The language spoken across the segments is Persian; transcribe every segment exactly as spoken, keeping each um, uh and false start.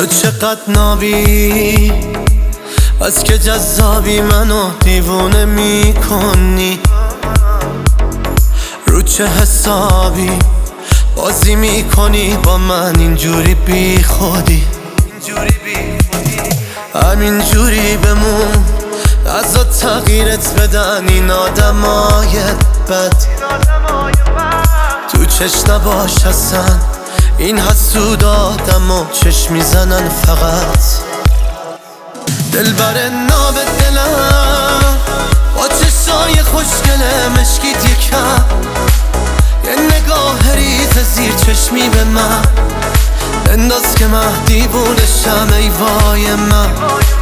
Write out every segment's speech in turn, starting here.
چقدر نابی، از که جذابی منو دیوونه میکنی. رو چه حسابی بازی میکنی با من اینجوری بی خودی؟ همینجوری بمون، ازا تغییرت بدن این آدمای بد. تو چش نباش اصلا، این حسود آدم و چشم میزنن فقط. دلبر ناب دلم با چشای خوشگله مشکیت یکم، یه نگاه ریز زیر چشمی به من انداز که من دیوونشم. ای وای من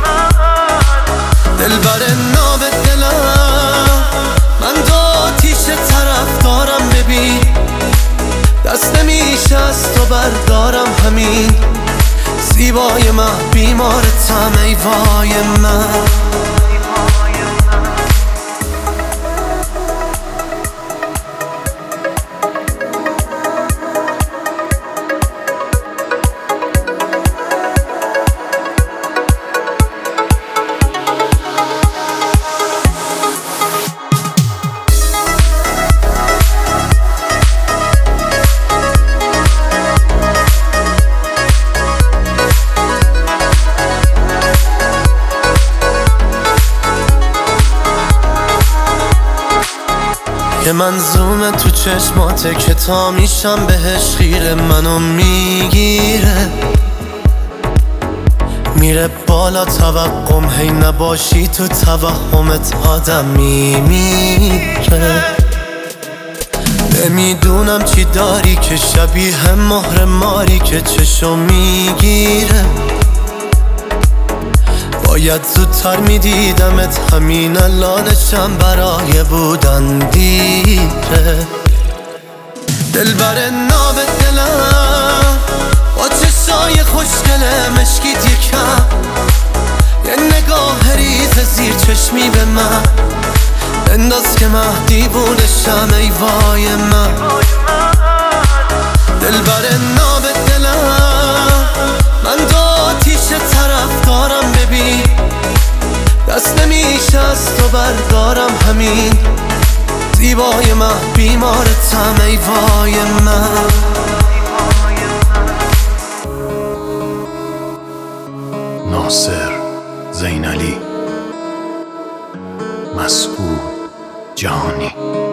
دلبر ناب دلم، من دو آتیش طرف دارم ببین، دست نمیشه از تو بردارم همین. زیبای من بیمارتم ای وای من. که منظومه تو چشماته که تا میشم بهش خیره، منو میگیره میره بالا توقم، هی نباشی تو توهمت آدم میمیره. نمیدونم چی داری که شبیه مهر ماری که چشو میگیره. باید زودتر میدیدمت، همین الانشم برای بودن دیره. دلبر ناب دلم با چشای خوشگله مشکیت یکم، یه نگاه ریز زیر چشمی به من انداز که من دیوونشم. ای وای من دلبر ناب دلم، من دو آتیش طرف دارم ببین، دست نمیشه از تو بردارم همین. زیبای من بیمارتم ای وای من. ناصر زینالی، مسعود جهانی.